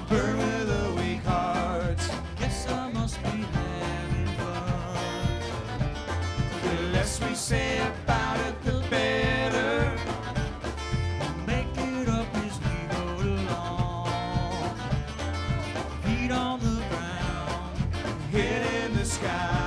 burn with the weak hearts. Guess I must be having fun. The less we say about it, the better. We'll make it up as we go along. Feet on the ground. Head in the sky.